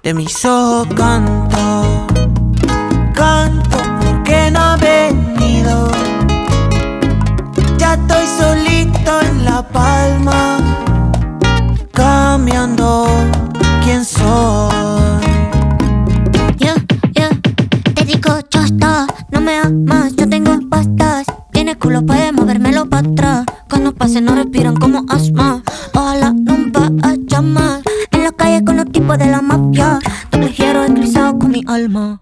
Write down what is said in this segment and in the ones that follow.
De mis ojos canto, canto porque no ha venido. Ya estoy solito en La Palma, cambiando quién soy. Yeah, yeah, te digo chasta, no me amas, yo tengo pastas. Tienes culo, puedes movérmelo para atrás. Cuando pasen no respiran como asma. Ojalá nunca haya más. En la calle con los tipos de la mafia. Doble giro eclipsado con mi alma.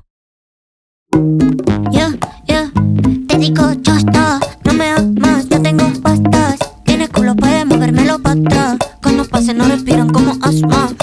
Yeah, yeah, te digo chasta, no me amas, yo tengo pastas. Tienes culo, puedes movérmelo para atrás. Cuando pasen no respiran como asma.